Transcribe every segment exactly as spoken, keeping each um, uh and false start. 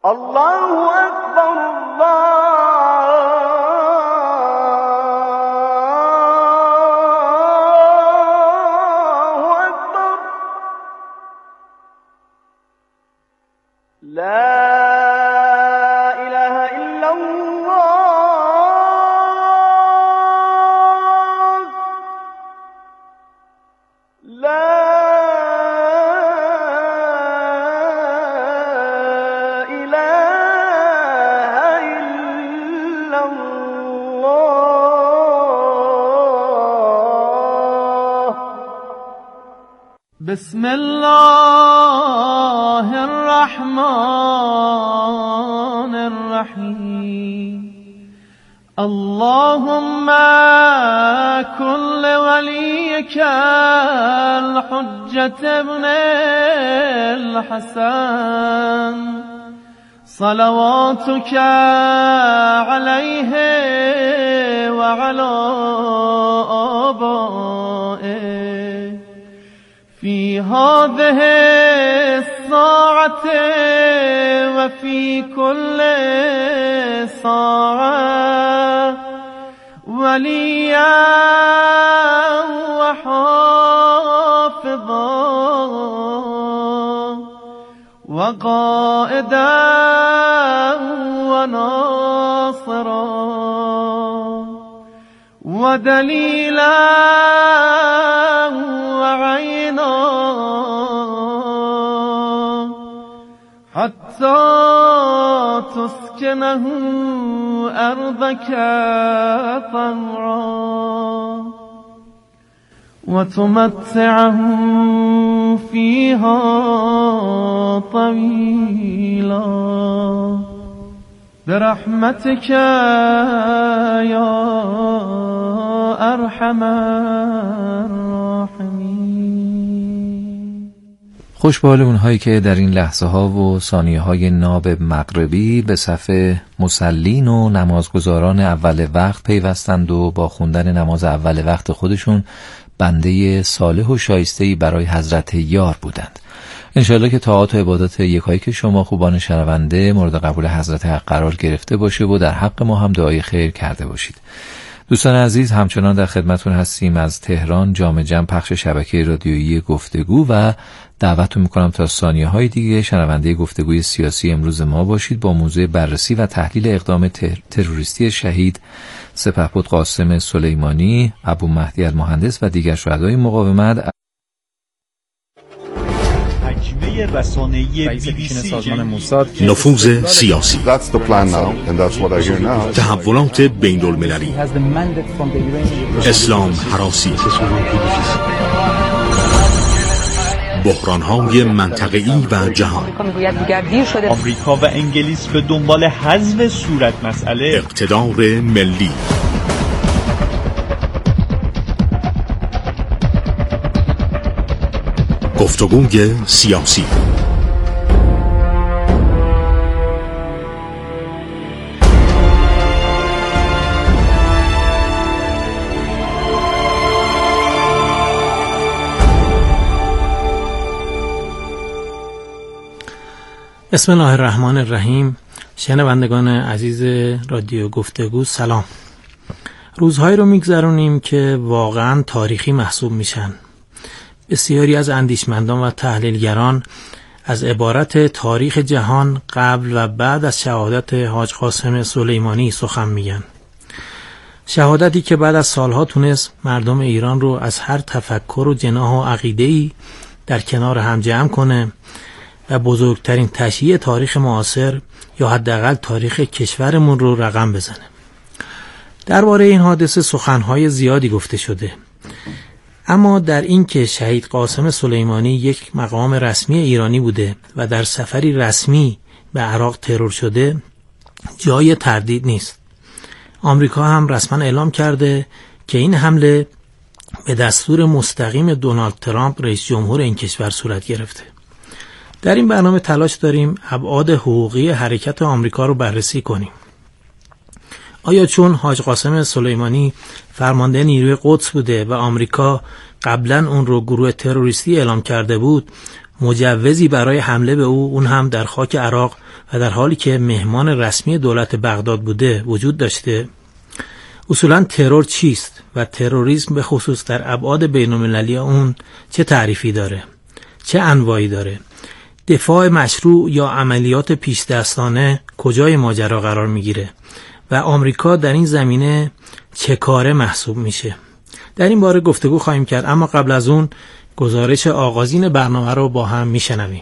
الله اکبر الله اکبر لا اله الا الله لا بسم الله الرحمن الرحيم اللهم كن لوليك الحجة ابن الحسن صلواتك عليه وعلى آبائه في هذه الساعة وفي كل ساعة وليا وحافظا وقائدا وناصرا ودليلا وعينا حتى تسكنه أرضك طوعا وتمتعه فيها طويلا برحمتك يا ارحم الراحمین. خوش به حال اونهایی که در این لحظه ها و ثانیه های ناب مغربی به صف مصلین و نمازگزاران اول وقت پیوستند و با خوندن نماز اول وقت خودشون بنده صالح و شایسته‌ای برای حضرت یار بودند. انشاءالله که طاعات و عبادات یکایی که شما خوبان شنونده مورد قبول حضرت حق قرار گرفته باشه و در حق ما هم دعای خیر کرده باشید. دوستان عزیز، همچنان در خدمتون هستیم از تهران، جام جم پخش شبکه رادیویی گفتگو و دعوتتون میکنم تا ثانیه های دیگه شنونده گفتگوی سیاسی امروز ما باشید با موضوع بررسی و تحلیل اقدام تر... تروریستی شهید سپهبد قاسم سلیمانی، ابو مهدی المهندس و دیگر شهدای مقاومت. نفوذ سیاسی، تحولات بین المللی، اسلام هراسی، بحران‌های منطقه‌ای و جهان. آمریکا و انگلیس به دنبال حذف صورت مسئله، اقتدار ملی، گفتگوی سیاسی. بسم الله الرحمن الرحیم. شنوندگان عزیز رادیو گفتگو سلام. روزهایی رو میگذرونیم که واقعا تاریخی محسوب میشن. بسیاری از اندیشمندان و تحلیلگران از عبارت تاریخ جهان قبل و بعد از شهادت حاج قاسم سلیمانی سخن میگن. شهادتی که بعد از سالها تونست مردم ایران رو از هر تفکر و جناح و عقیده‌ای در کنار هم جمع کنه و بزرگترین تشییع تاریخ معاصر یا حداقل تاریخ کشورمون رو رقم بزنه. درباره این حادثه سخنهای زیادی گفته شده، اما در این که شهید قاسم سلیمانی یک مقام رسمی ایرانی بوده و در سفری رسمی به عراق ترور شده جای تردید نیست. آمریکا هم رسما اعلام کرده که این حمله به دستور مستقیم دونالد ترامپ رئیس جمهور این کشور صورت گرفته. در این برنامه تلاش داریم ابعاد حقوقی حرکت آمریکا رو بررسی کنیم. آیا چون حاج قاسم سلیمانی فرمانده نیروی قدس بوده و آمریکا قبلا اون رو گروه تروریستی اعلام کرده بود، مجوزی برای حمله به او، اون هم در خاک عراق و در حالی که مهمان رسمی دولت بغداد بوده وجود داشته؟ اصولا ترور چیست و تروریسم به خصوص در ابعاد بین‌المللی اون چه تعریفی داره؟ چه انواعی داره؟ دفاع مشروع یا عملیات پیش دستانه کجای ماجرا قرار میگیره و آمریکا در این زمینه چه کاره محسوب میشه؟ در این باره گفتگو خواهیم کرد، اما قبل از اون گزارش آغازین برنامه رو با هم میشنویم.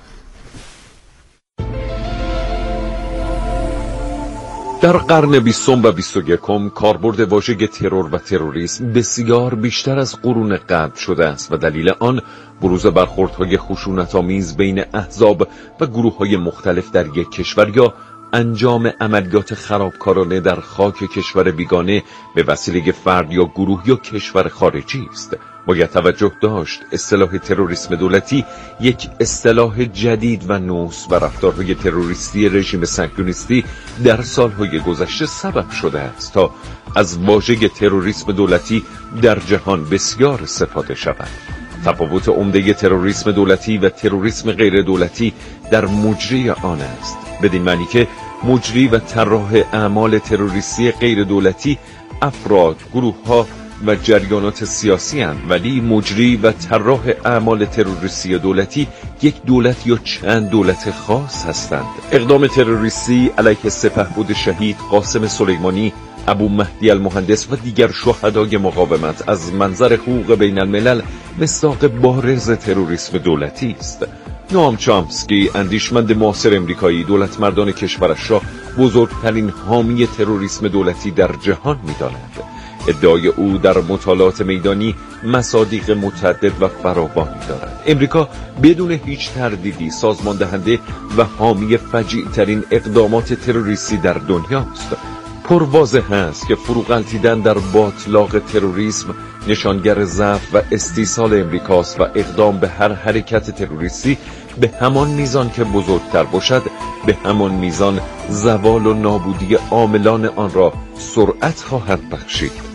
در قرن بیستم و بیست و یکم کاربرد واژه ترور و تروریسم بسیار بیشتر از قرون قبل شده است و دلیل آن بروز برخوردهای خشونت‌آمیز بین احزاب و گروه‌های مختلف در یک کشور یا انجام عملیات خرابکارانه در خاک کشور بیگانه به وسیله فرد یا گروه یا کشور خارجی است. باید توجه داشت اصطلاح تروریسم دولتی یک اصطلاح جدید و نوست و رفتارهای تروریستی رژیم صهیونیستی در سالهای گذشته سبب شده است تا از واژه تروریسم دولتی در جهان بسیار استفاده شود. تفاوت عمده تروریسم دولتی و تروریسم غیر دولتی در مجری آن است، بدین معنی که مجری و طراح اعمال تروریستی غیر دولتی افراد، گروه‌ها و جریانات سیاسی هستند، ولی مجری و طراح اعمال تروریستی دولتی یک دولت یا چند دولت خاص هستند. اقدام تروریستی علیه سپهبد شهید قاسم سلیمانی، ابو مهدی المهندس و دیگر شهدای مقاومت از منظر حقوق بین الملل مصداق بارز تروریسم دولتی است. نوام چامسکی، اندیشمند معاصر امریکایی، دولت مردان کشورش را بزرگترین حامی تروریسم دولتی در جهان می‌داند. ادعای او در مطالعات میدانی مصادیق متعدد و فراوانی دارد. امریکا بدون هیچ تردیدی سازمان دهنده و حامی فجیع ترین اقدامات تروریستی در دنیاست. پرواضح است که فروغلتیدن در باطلاق تروریسم نشانگر ضعف و استیصال امریکاست و اقدام به هر حرکت تروریستی به همان میزان که بزرگتر باشد به همان میزان زوال و نابودی عاملان آن را سرعت خواهد بخشید.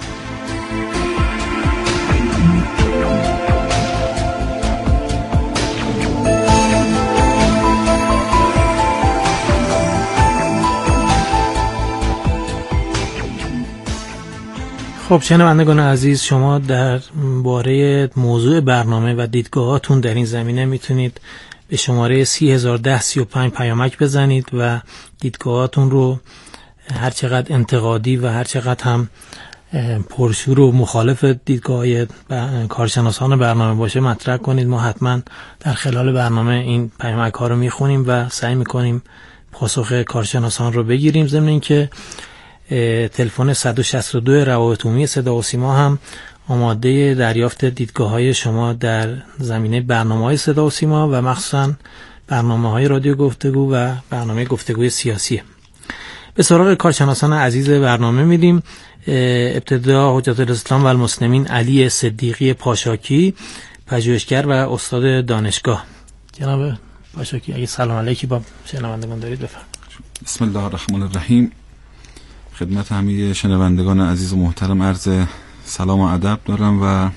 خب شنوندگان عزیز، شما در باره موضوع برنامه و دیدگاهاتون در این زمینه میتونید به شماره سی هزار ده سی و پنج پیامک بزنید و دیدگاهاتون رو هر چقدر انتقادی و هر چقدر هم پرشور و مخالف دیدگاه کارشناسان برنامه باشه مطرح کنید. ما حتما در خلال برنامه این پیامک ها رو میخونیم و سعی میکنیم پاسخ کارشناسان رو بگیریم. ضمن اینکه تلفن صد و شصت و دو روابط عمومی صدا و سیما هم آماده دریافت دیدگاه‌های شما در زمینه برنامه‌های صدا و سیما و مخصوصاً برنامه‌های رادیو گفتگو و برنامه گفتگوی سیاسی. به سراغ کارشناسان عزیز برنامه میریم. ابتدا حجت الاسلام و المسلمین علی صدیقی پاشاکی، پژوهشگر و استاد دانشگاه. جناب پاشاکی، اگه سلام علیکی با شنوندگان دارید بفرمایید. بسم الله الرحمن الرحیم. خدمت همه شنوندگان عزیز و محترم عرض سلام و ادب دارم و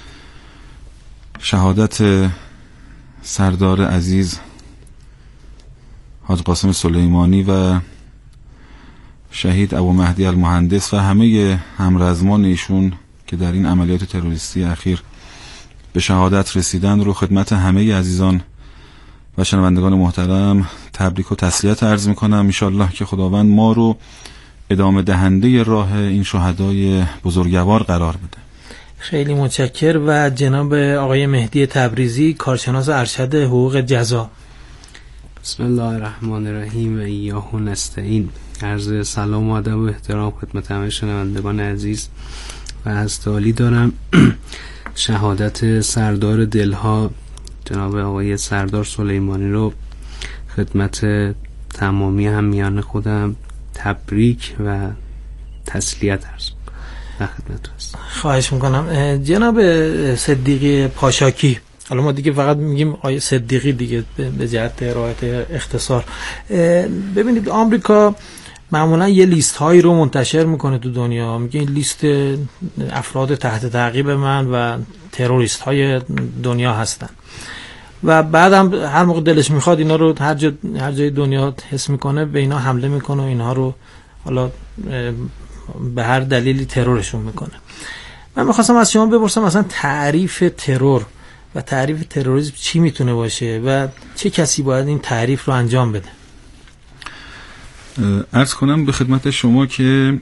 شهادت سردار عزیز حاج قاسم سلیمانی و شهید ابو مهدی المهندس و همه همرزمان ایشون که در این عملیات تروریستی اخیر به شهادت رسیدن رو خدمت همه عزیزان و شنوندگان محترم تبریک و تسلیت عرض میکنم. انشالله که خداوند ما رو ادامه دهنده راه این شهدای بزرگوار قرار بده. خیلی متشکر. و جناب آقای مهدی تبریزی، کارشناس ارشد حقوق جزا. بسم الله الرحمن الرحیم و ایاه نستعین. عرض سلام و ادب و احترام خدمت همه شنوندگان عزیز و از تالی دارم شهادت سردار دلها جناب آقای سردار سلیمانی رو خدمت تمامی همیان خودم تبریک و تسلیت عرض و خدمت هست. خواهش میکنم. جناب صدیقی پاشاکی، حالا ما دیگه فقط میگیم آقای صدیقی دیگه به جهت رعایت اختصار. ببینید آمریکا معمولا یه لیست هایی رو منتشر میکنه تو دنیا، میگه این لیست افراد تحت تعقیب من و تروریست های دنیا هستن و بعدم هر موقع دلش میخواد اینا رو هر جا هر جای دنیا حس میکنه به اینا حمله میکنه و اینها رو حالا به هر دلیلی ترورشون میکنه. من میخواستم از شما بپرسم مثلا تعریف ترور و تعریف تروریسم چی میتونه باشه و چه کسی باید این تعریف رو انجام بده؟ عرض کنم به خدمت شما که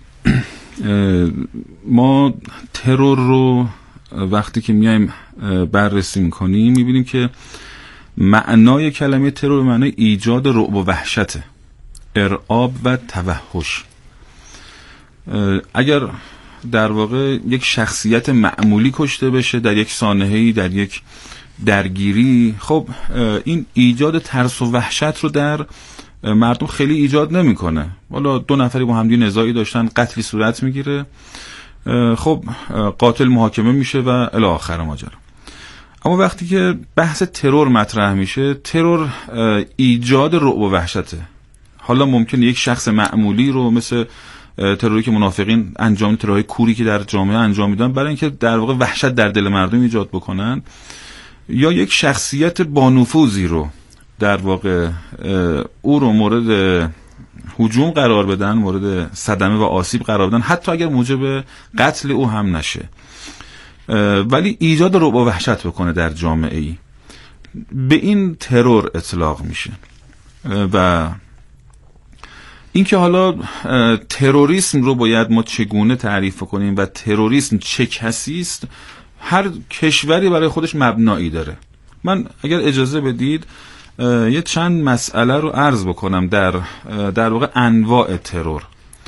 ما ترور رو وقتی که میایم بررسی میکنیم میبینیم که معنای کلمه ترور به معنای ایجاد رعب و وحشته، ارعاب و توحش. اگر در واقع یک شخصیت معمولی کشته بشه در یک سانحه‌ای، در یک درگیری، خب این ایجاد ترس و وحشت رو در مردم خیلی ایجاد نمیکنه. حالا دو نفری با همدیگه نزاعی داشتن، قتلی صورت میگیره، خب قاتل محاکمه میشه و الی آخر ماجرا. اما وقتی که بحث ترور مطرح میشه، ترور ایجاد رعب و وحشته. حالا ممکنه یک شخص معمولی رو مثل تروری که منافقین انجام ترورهای کوری که در جامعه انجام میدن برای اینکه در واقع وحشت در دل مردم ایجاد بکنن، یا یک شخصیت با نفوذی رو در واقع او رو مورد هجوم قرار بدن، مورد صدمه و آسیب قرار بدن، حتی اگر موجب قتل او هم نشه، ولی ایجاد رعب و وحشت بکنه در جامعه ای، به این ترور اطلاق میشه. و اینکه حالا تروریسم رو باید ما چگونه تعریف کنیم و تروریسم چه کسی است، هر کشوری برای خودش مبنایی داره. من اگر اجازه بدید یه چند مسئله رو عرض بکنم در در واقع انواع ترور.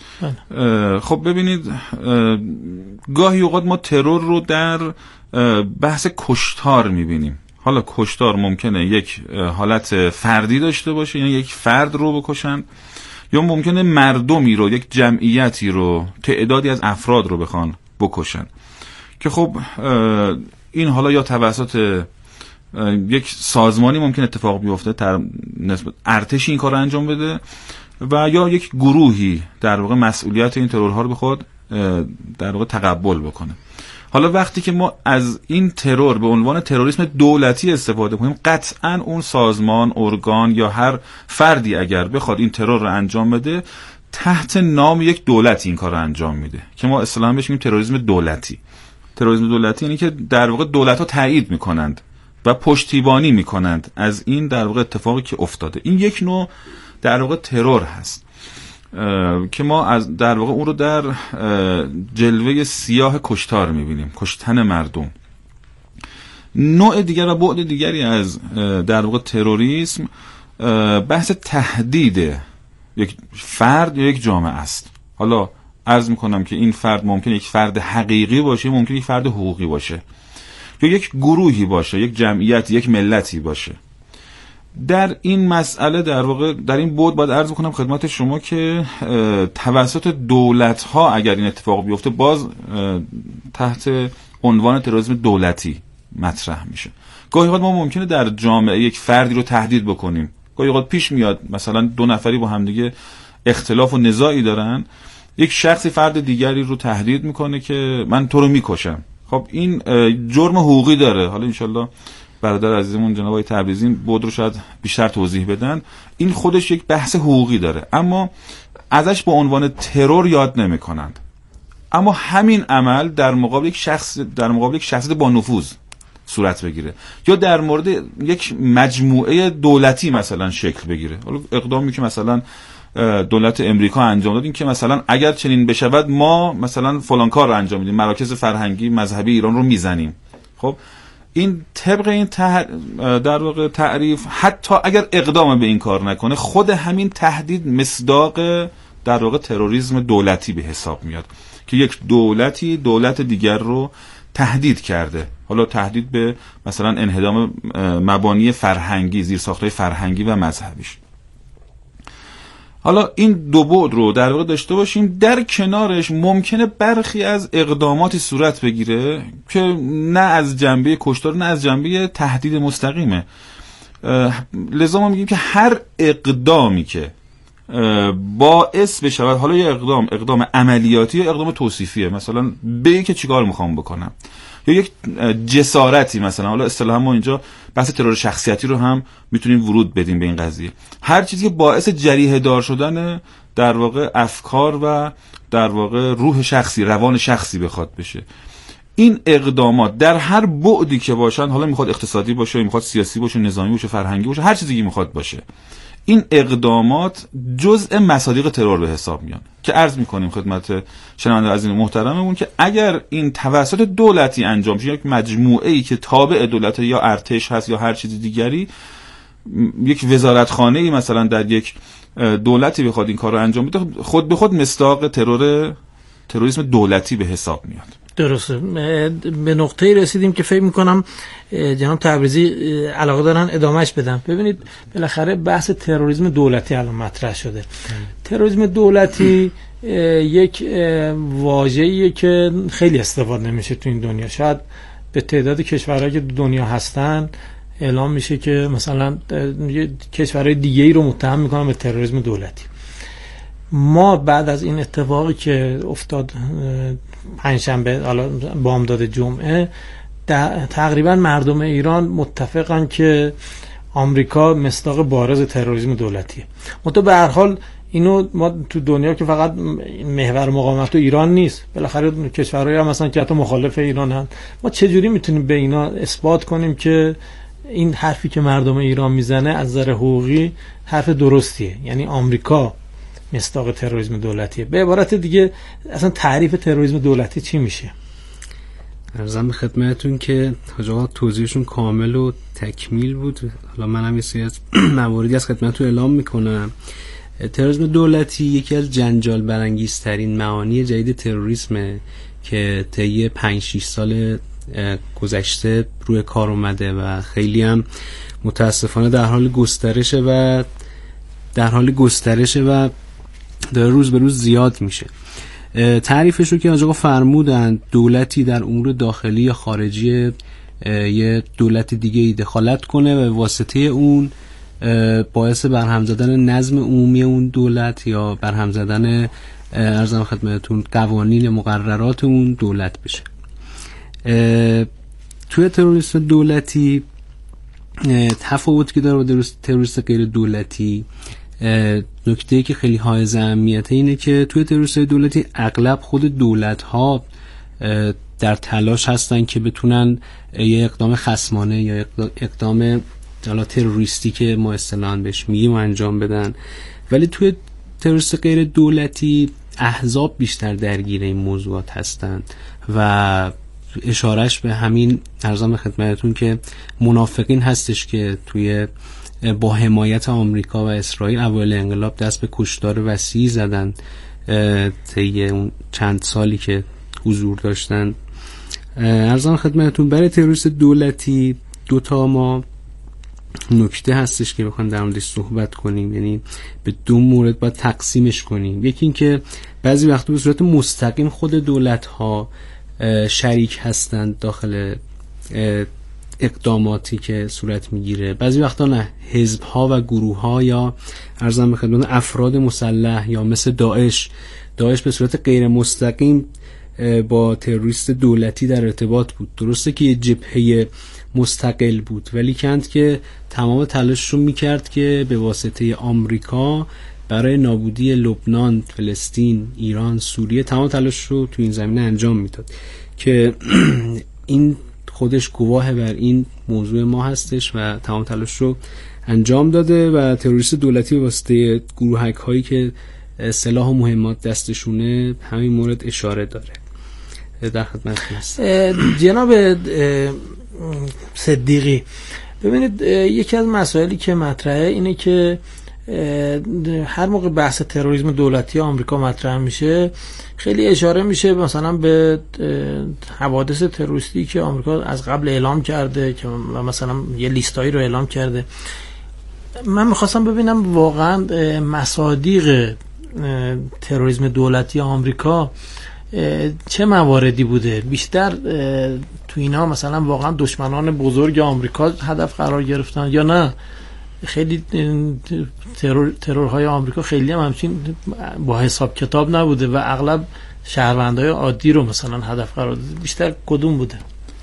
خب ببینید، گاهی اوقات ما ترور رو در بحث کشتار میبینیم. حالا کشتار ممکنه یک حالت فردی داشته باشه، یعنی یک فرد رو بکشن، یا ممکنه مردمی رو، یک جمعیتی رو، تعدادی از افراد رو بخوان بکشن که خب این حالا یا توسط یک سازمانی ممکن اتفاق بیفته، تر نسبت ارتش این کار رو انجام بده، و یا یک گروهی در واقع مسئولیت این ترورها رو به خود در واقع تقبل بکنه. حالا وقتی که ما از این ترور به عنوان تروریسم دولتی استفاده کنیم، قطعاً اون سازمان، ارگان یا هر فردی اگر بخواد این ترور رو انجام بده، تحت نام یک دولت این کار رو انجام میده که ما اصطلاحاً بهش میگیم تروریسم دولتی. تروریسم دولتی یعنی که در واقع دولت‌ها تایید میکنند و پشتیبانی میکنند از این در واقع اتفاقی که افتاده. این یک نوع در واقع ترور هست که ما از در واقع اون رو در جلوه سیاه کشتار میبینیم، کشتن مردم. نوع دیگر و بعد دیگری از در واقع تروریسم بحث تهدید یک فرد یا یک جامعه است. حالا عرض میکنم که این فرد ممکن یک فرد حقیقی باشه، ممکن یک فرد حقوقی باشه، یا یک گروهی باشه، یک جمعیت، یک ملتی باشه. در این مسئله در واقع در این بود باید عرض کنم خدمت شما که توسط دولت ها اگر این اتفاق بیفته، باز تحت عنوان تروریسم دولتی مطرح میشه. گاهی اوقات ما ممکنه در جامعه یک فردی رو تهدید بکنیم. گاهی اوقات پیش میاد مثلا دو نفری با همدیگه اختلاف و نزاعی دارن، یک شخصی فرد دیگری رو تهدید میکنه که من تو رو میکشم. خب این جرم حقوقی داره. حالا انشالله برادر عزیزمون جناب آقای تبریزی بود رو شاید بیشتر توضیح بدن. این خودش یک بحث حقوقی داره، اما ازش به عنوان ترور یاد نمی کنند. اما همین عمل در مقابل یک شخص در مقابل یک شخصیت با نفوذ صورت بگیره، یا در مورد یک مجموعه دولتی مثلا شکل بگیره. حالا اقدامی که مثلا دولت امریکا انجام داد این که مثلا اگر چنین بشود ما مثلا فلان کار رو انجام میدیم، مراکز فرهنگی مذهبی ایران رو میزنیم. خب این طبق این تح... در واقع تعریف، حتی اگر اقدام به این کار نکنه، خود همین تهدید مصداق در واقع تروریسم دولتی به حساب میاد که یک دولتی دولت دیگر رو تهدید کرده. حالا تهدید به مثلا انهدام مبانی فرهنگی، زیرساخت‌های فرهنگی و مذهبیش. حالا این دو بعد رو در واقع داشته باشیم. در کنارش ممکنه برخی از اقداماتی صورت بگیره که نه از جنبه کشتار نه از جنبه تهدید مستقیمه. لذا ما میگیم که هر اقدامی که باعث بشود، حالا یه اقدام اقدام عملیاتی یا اقدام توصیفیه، مثلا بگی که چیکار میخوام بکنم، یا یک جسارتی، مثلا حالا اصطلاحا ما اینجا بحث ترور شخصیتی رو هم میتونیم ورود بدیم به این قضیه. هر چیزی که باعث جریحه دار شدن در واقع افکار و در واقع روح شخصی، روان شخصی بخواد بشه. این اقدامات در هر بعدی که باشن، حالا میخواد اقتصادی باشه، میخواد سیاسی باشه، نظامی باشه، فرهنگی باشه، هر چیزی که میخواد باشه، این اقدامات جزء مصادیق ترور به حساب میان که عرض میکنیم خدمت شنونده عزیز محترممون که اگر این توسط دولتی انجام شه، یک مجموعه ای که تابع دولت یا ارتش هست یا هر چیز دیگری، یک وزارتخانه ای مثلا در یک دولتی بخواد این کار رو انجام بده، خود به خود مصداق ترور تروریسم دولتی به حساب میاد. درسته. به نقطه‌ای رسیدیم که فکر می‌کنم جناب تبریزی علاقه دارن ادامهش بدن. ببینید بالاخره بحث تروریسم دولتی الان مطرح شده. تروریسم دولتی یک واژه‌ایه که خیلی استفاده نمیشه تو این دنیا. شاید به تعداد کشورهایی که دنیا هستن اعلام میشه که مثلا کشورهای دیگه‌ای رو متهم میکنن به تروریسم دولتی. ما بعد از این اتفاقی که افتاد پنجشنبه، حالا بامداد جمعه، تقریبا مردم ایران متفقن که آمریکا مصداق بارز تروریسم دولتیه. منتها به هر حال اینو ما تو دنیا که فقط محور مقاومت تو ایران نیست، بالاخره کشورهایی هم مثلا که حتی مخالف ایران هستن، ما چجوری میتونیم به اینا اثبات کنیم که این حرفی که مردم ایران میزنه از نظر حقوقی حرف درستیه؟ یعنی آمریکا مصداق تروریسم دولتیه. به عبارت دیگه اصلا تعریف تروریسم دولتی چی میشه؟ عرضم به خدمتتون که حاج آقا توضیحشون کامل و تکمیل بود. حالا منم یه سری از مواردی از خدمتتون اعلام میکنم. تروریسم دولتی یکی از جنجال برانگیزترین معانی جدید تروریسمه که طی پنج شش سال گذشته روی کار اومده و خیلی هم متاسفانه در حال گسترشه و در حال گسترشه و داره روز به روز زیاد میشه. تعریفش رو که آقا فرمودن، دولتی در امور داخلی یا خارجی یه دولت دیگه ای دخالت کنه و واسطه اون باعث برهم زدن نظم عمومی اون دولت یا برهم زدن ارزم خدمتتون قوانین مقررات اون دولت بشه. توی تروریسم دولتی تفاوتی که داره با تروریسم غیر دولتی، نکته‌ای که خیلی حائز اهمیته اینه که توی تروریسم دولتی اغلب خود دولت‌ها در تلاش هستن که بتونن یه اقدام خصمانه یا اقدام حالا تروریستی که ما اصطلاحاً بهش میگیم انجام بدن، ولی توی تروریسم غیر دولتی احزاب بیشتر درگیر این موضوعات هستن و اشارهش به همین ارزم خدمتتون که منافقین هستش که توی با حمایت آمریکا و اسرائیل اوایل انقلاب دست به کشتار وسیعی زدن طی اون چند سالی که حضور داشتن. ارزم خدمتتون برای تروریسم دولتی دو تا ما نکته هستش که بخوام در موردش صحبت کنیم، یعنی به دو مورد باید تقسیمش کنیم. یکی این که بعضی وقتا به صورت مستقیم خود دولت‌ها شریک هستند داخل اقداماتی که صورت میگیره، بعضی وقتا نه، حزب‌ها و گروه‌ها یا ارزم به خدمت افراد مسلح یا مثل داعش داعش به صورت غیر مستقیم با تروریست دولتی در ارتباط بود. درسته که یه جبهه مستقل بود، ولی کند که تمام تلاش رو میکرد که به واسطه آمریکا برای نابودی لبنان، فلسطین، ایران، سوریه تمام تلاش رو تو این زمینه انجام میداد که این خودش گواه بر این موضوع ما هستش و تمام تلاش رو انجام داده و تروریست دولتی به واسطه گروهک هایی که سلاح و مهمات دستشونه همین مورد اشاره داره. در خدمت هست. جناب صدیقی، ببینید یکی از مسائلی که مطرحه اینه که هر موقع بحث تروریسم دولتی آمریکا مطرح میشه خیلی اشاره میشه مثلا به حوادث تروریستی که آمریکا از قبل اعلام کرده که مثلا یه لیستایی رو اعلام کرده. من میخواستم ببینم واقعا مصادیق تروریسم دولتی آمریکا چه مواردی بوده؟ بیشتر تو اینا مثلا واقعا دشمنان بزرگ آمریکا هدف قرار گرفتن یا نه خیلی ترور ترورهای آمریکا خیلی هم همچین با حساب کتاب نبوده و اغلب شهروندای عادی رو مثلا هدف قرار داده؟ بیشتر کدوم بوده؟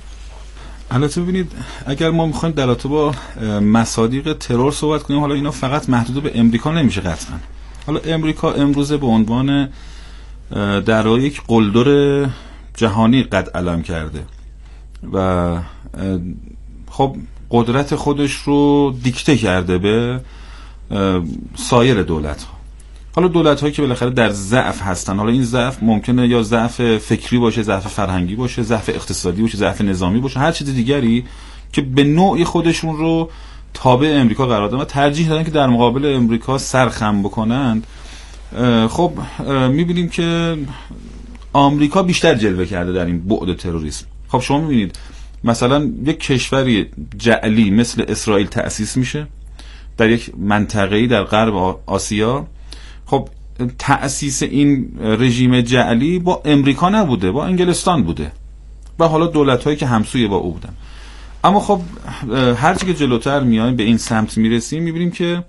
البته ببینید اگر ما میخوایم در رابطه با مصادیق ترور صحبت کنیم، حالا اینا فقط محدود به امریکا نمیشه قطعا. حالا امریکا امروزه به عنوان در واقع یک قلدر جهانی قد علم کرده و خب قدرت خودش رو دیکته کرده به سایر دولت ها. حالا دولت هایی که بالاخره در ضعف هستن، حالا این ضعف ممکنه یا ضعف فکری باشه، ضعف فرهنگی باشه، ضعف اقتصادی باشه، ضعف نظامی باشه، هر چیز دیگری که به نوعی خودشون رو تابع امریکا قرار دادن و ترجیح دادن که در مقابل امریکا سرخم بکنند. خب میبینیم که آمریکا بیشتر جلوه کرده در این بعد تروریسم. خب شما میبینید مثلا یک کشوری جعلی مثل اسرائیل تأسیس میشه در یک منطقه‌ای در غرب آسیا. خب تأسیس این رژیم جعلی با امریکا نبوده، با انگلستان بوده و حالا دولت‌هایی که همسوی با او بودن. اما خب هرچی که جلوتر میایم به این سمت میرسیم میبینیم که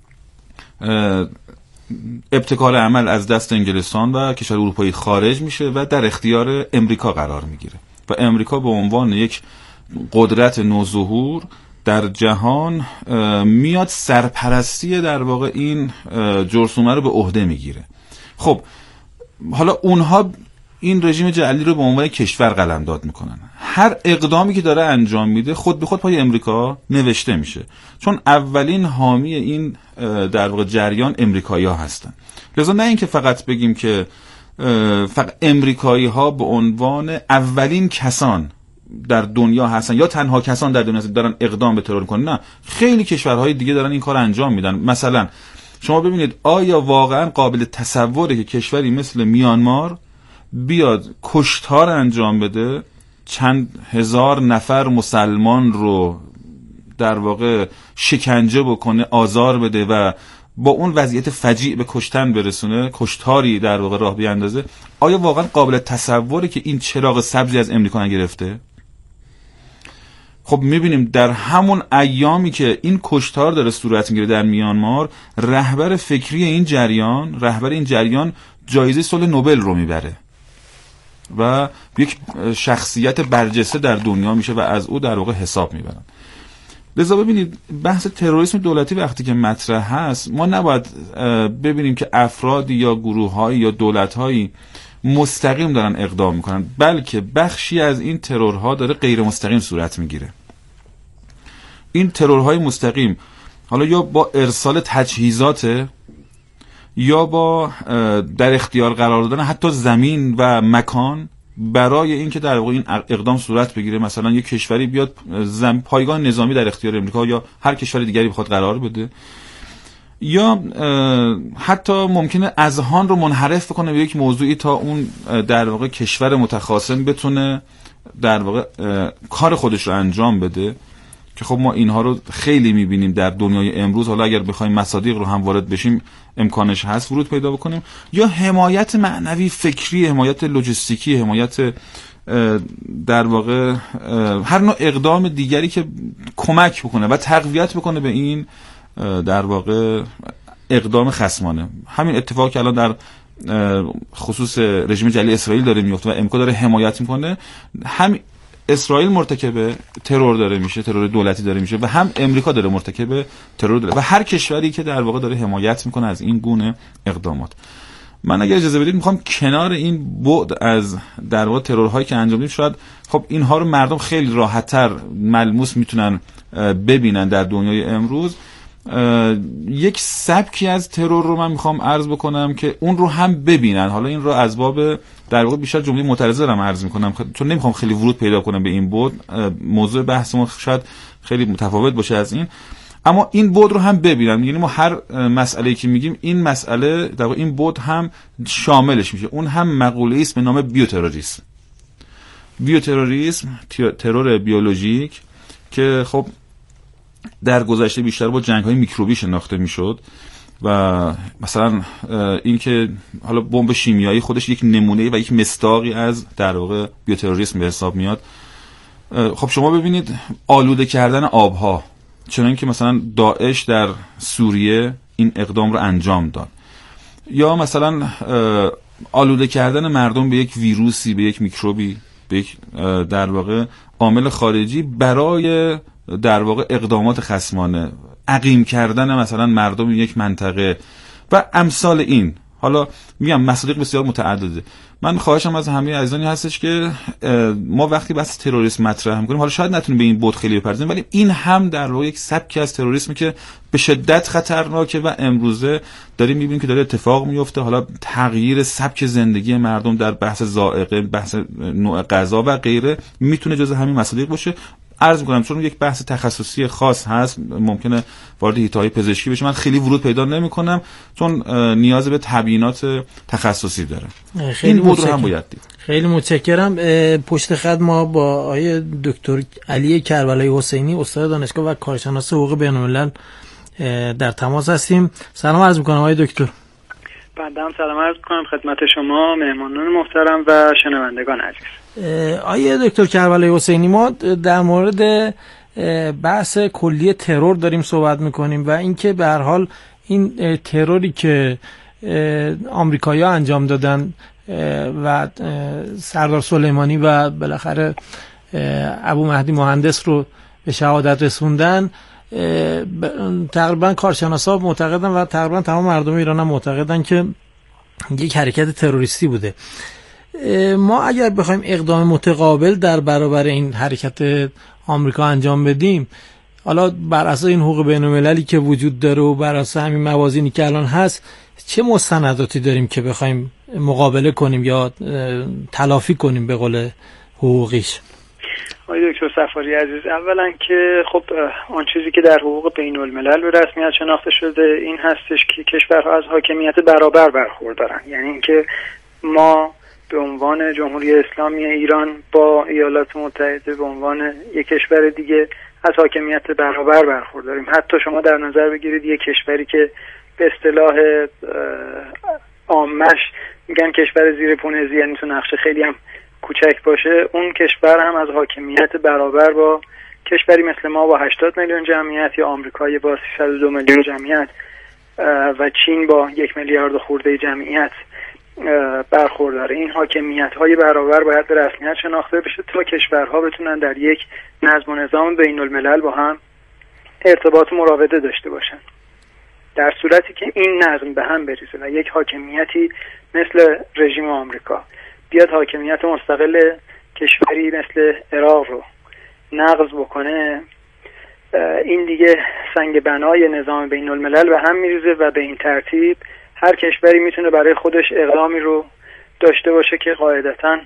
ابتکار عمل از دست انگلستان و کشور اروپایی خارج میشه و در اختیار امریکا قرار میگیره و امریکا به عنوان یک قدرت نوظهور در جهان میاد سرپرستی در واقع این جرثومه رو به عهده میگیره. خب حالا اونها این رژیم جعلی رو به عنوان کشور قلمداد میکنن. هر اقدامی که داره انجام میده خود به خود پای امریکا نوشته میشه، چون اولین حامی این در واقع جریان امریکایی‌ها هستن. لذا نه اینکه فقط بگیم که فقط امریکایی‌ها به عنوان اولین کسان در دنیا هستن یا تنها کسان در دنیا هستن دارن اقدام به ترور میکنن، نه، خیلی کشورهای دیگه دارن این کار انجام میدن. مثلا شما ببینید آیا واقعا قابل تصوره که کشوری مثل میانمار بیاد کشتار انجام بده، چند هزار نفر مسلمان رو در واقع شکنجه بکنه، آزار بده و با اون وضعیت فجیع به کشتن برسونه، کشتاری در واقع راه بیاندازه؟ آیا واقعا قابل تصوره که این چراغ سبزی از امریکا نگرفته؟ خب میبینیم در همون ایامی که این کشتار داره صورت میگیره در میانمار، رهبر فکری این جریان رهبر این جریان جایزه صلح نوبل رو میبره و یک شخصیت برجسته در دنیا میشه و از او در واقع حساب میبرن. لذا ببینید بحث تروریسم دولتی وقتی که مطرح هست، ما نباید ببینیم که افرادی یا گروه‌هایی یا دولت‌هایی مستقیم دارن اقدام میکنن، بلکه بخشی از این ترورها داره غیر مستقیم صورت میگیره. این ترورهای مستقیم حالا یا با ارسال تجهیزات یا با در اختیار قرار دادن حتی زمین و مکان برای اینکه در واقع این اقدام صورت بگیره. مثلا یک کشوری بیاد زم پایگاه نظامی در اختیار امریکا یا هر کشور دیگری بخواد قرار بده، یا حتی ممکنه اذهان رو منحرف بکنه به یک موضوعی تا اون در واقع کشور متخاصم بتونه در واقع کار خودش رو انجام بده، که خب ما اینها رو خیلی میبینیم در دنیای امروز. حالا اگر بخوایم مصادیق رو هم وارد بشیم امکانش هست ورود پیدا بکنیم. یا حمایت معنوی فکری، حمایت لوجستیکی، حمایت در واقع هر نوع اقدام دیگری که کمک بکنه و تقویت بکنه به این در واقع اقدام خصمانه. همین اتفاقی که الان در خصوص رژیم جعلی اسرائیل داره میفته و امریکا داره حمایت میکنه، هم اسرائیل مرتکب ترور داره میشه، ترور دولتی داره میشه، و هم امریکا داره مرتکب ترور داره و هر کشوری که در واقع داره حمایت میکنه از این گونه اقدامات. من اگر اجازه بدید میخوام کنار این بعد از در واقع ترورهایی که انجام میشه، شاید خب اینها رو مردم خیلی راحت‌تر ملموس میتونن ببینن در دنیای امروز، یک سبکی از ترور رو من میخوام عرض بکنم که اون رو هم ببینن. حالا این رو از باب در واقع بیشتر جمله معترضه رو عرض میکنم چون نمیخوام خیلی ورود پیدا کنم به این بود، موضوع بحثمون شاید خیلی متفاوت باشه از این، اما این بود رو هم ببینن. یعنی ما هر مسئله‌ای که میگیم این مسئله در واقع این بود هم شاملش میشه. اون هم مقوله‌ای است به نام بیوتروریسم. بیوتروریسم ترور بیولوژیک که خب در گذشته بیشتر با جنگ‌های میکروبی شناخته میشد و مثلا این که حالا بمب شیمیایی خودش یک نمونه و یک مصداقی از در واقع بیوتروریسم به حساب میاد. خب شما ببینید آلوده کردن آبها، چنان که مثلا داعش در سوریه این اقدام رو انجام داد، یا مثلا آلوده کردن مردم به یک ویروسی، به یک میکروبی به یک در واقع عامل خارجی برای در واقع اقدامات خصمانه، عقیم کردن مثلا مردم یک منطقه و امثال این. حالا میگم مصادیق بسیار متعدده. من خواهشم از همه عزیزانی هستش که ما وقتی بحث تروریسم مطرح می‌کنیم، حالا شاید نتونیم به این بود خیلی بپردازیم، ولی این هم در واقع یک سبکی از تروریسمی که به شدت خطرناکه و امروزه داریم می‌بینیم که داره اتفاق میفته. حالا تغییر سبک زندگی مردم در بحث ذائقه، بحث نوع غذا و غیره میتونه جزء همین مصادیق باشه. عرض می‌کنم چون یک بحث تخصصی خاص هست، ممکنه وارد حیطه‌های پزشکی بشه، من خیلی ورود پیدا نمی‌کنم چون نیاز به تبیینات تخصصی داره. این بود رو هم باید دید. خیلی متشکرم. پشت خط ما با آقای دکتر علی کربلایی حسینی، استاد دانشگاه و کارشناس حقوق بین‌الملل در تماس هستیم. سلام عرض می‌کنم آقای دکتر. بنده هم سلام عرض می‌کنم خدمت شما مهمانان محترم و شنوندگان عزیز. آقای دکتر کربلایی حسینی، ما در مورد بحث کلی ترور داریم صحبت میکنیم و اینکه به هر حال این تروری که آمریکایی‌ها انجام دادن و سردار سلیمانی و بالاخره ابو مهدی مهندس رو به شهادت رسوندن، تقریبا کارشناسا معتقدن و تقریبا تمام مردم ایران هم معتقدن که یک حرکت تروریستی بوده. ما اگر بخوایم اقدام متقابل در برابر این حرکت آمریکا انجام بدیم، حالا بر اساس این حقوق بین‌المللی که وجود داره و بر اساس همین موازینی که الان هست، چه مستنداتی داریم که بخوایم مقابله کنیم یا تلافی کنیم به قول حقوقیش؟ آقای دکتر صفاری عزیز، اولا که خب آن چیزی که در حقوق بین‌الملل به رسمیت شناخته شده این هستش که کشورها از حاکمیت برابر برخوردارن. یعنی اینکه ما به عنوان جمهوری اسلامی ایران با ایالات متحده به عنوان یک کشور دیگه از حاکمیت برابر برخورداریم. حتی شما در نظر بگیرید یک کشوری که به اصطلاح عامش میگن کشور زیر پونزی، یعنی تو نقشه خیلی هم کوچک باشه، اون کشور هم از حاکمیت برابر با کشوری مثل ما با هشتاد میلیون جمعیت یا آمریکای با سیصد و دو میلیون جمعیت و چین با یک میلیارد خورده جمعیت برخورداره. این حاکمیت های برابر باید به رسمیت شناخته بشه تا کشورها بتونن در یک نظم و نظام بین الملل با هم ارتباط و مراوده داشته باشن. در صورتی که این نظم به هم بریزه و یک حاکمیتی مثل رژیم آمریکا بیاد حاکمیت مستقل کشوری مثل عراق رو نقض بکنه، این دیگه سنگ بنای نظام بین الملل به هم میریزه و به این ترتیب هر کشوری میتونه برای خودش اقدامی رو داشته باشه که قاعدتاً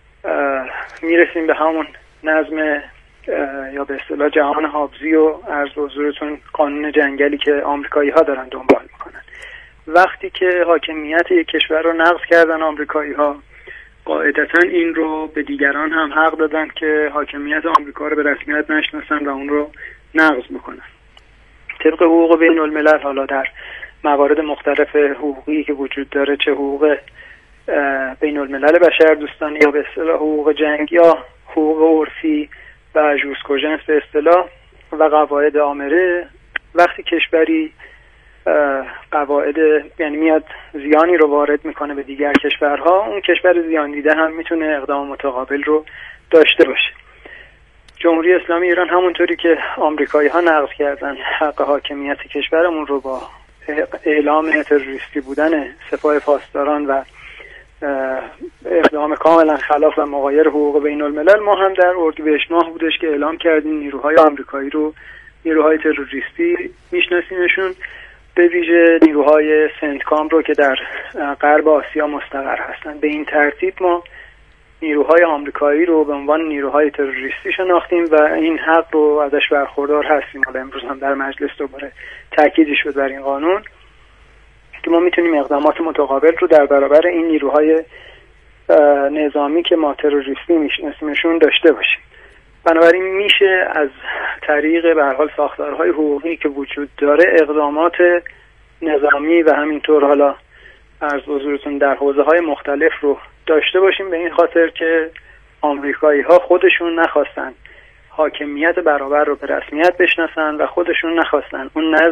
میرسیم به همون نظم یا به اصطلاح جهان هابزی و عرض به حضورتون قانون جنگلی که آمریکایی ها دارن دنبال میکنن. وقتی که حاکمیت یک کشور رو نقض کردن آمریکایی ها، قاعدتاً این رو به دیگران هم حق دادن که حاکمیت آمریکا رو به رسمیت نشناسن و اون رو نقض بکنن. طبق حقوق بین الملل، حالا در موارد مختلف حقوقی که وجود داره، چه حقوق بین الملل بشر دوستانه یا به اصطلاح حقوق جنگ یا حقوق عرفی و ژوس کوژنس به اصطلاح و قواعد آمره، وقتی کشوری قواعد یعنی میاد زیانی رو وارد میکنه به دیگر کشورها، اون کشور زیان دیده هم میتونه اقدام متقابل رو داشته باشه. جمهوری اسلامی ایران همونطوری که آمریکایی ها نقض کردن حق حاکمیت کشورمون رو با اعلام تروریستی بودن سپاه پاسداران و اقدام کاملا خلاف و مغایر حقوق بین الملل، ما هم در اردیبهشت ماه بودش که اعلام کردیم نیروهای آمریکایی رو نیروهای تروریستی میشناسیمشون، به ویژه نیروهای سنتکام رو که در غرب آسیا مستقر هستن. به این ترتیب ما نیروهای آمریکایی رو به عنوان نیروهای تروریستی شناختیم و این حق رو ازش برخوردار هستیم. حالا امروز هم در مجلس دوباره تاکید شد بر این قانون که ما میتونیم اقدامات متقابل رو در برابر این نیروهای نظامی که ما تروریستی میشناسیمشون داشته باشیم. بنابراین میشه از طریق به هر حال ساختارهای حقوقی که وجود داره اقدامات نظامی و همینطور حالا عرض حضورتون در حوزه‌های مختلف رو داشته باشیم، به این خاطر که آمریکایی ها خودشون نخواستن حاکمیت برابر رو به رسمیت بشناسن و خودشون نخواستن اون